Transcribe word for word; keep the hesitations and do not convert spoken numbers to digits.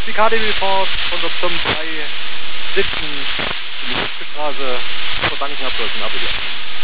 die K D W-Fahrt von der Tom drei sitzen in die Straße verdanken, Herr Bösen,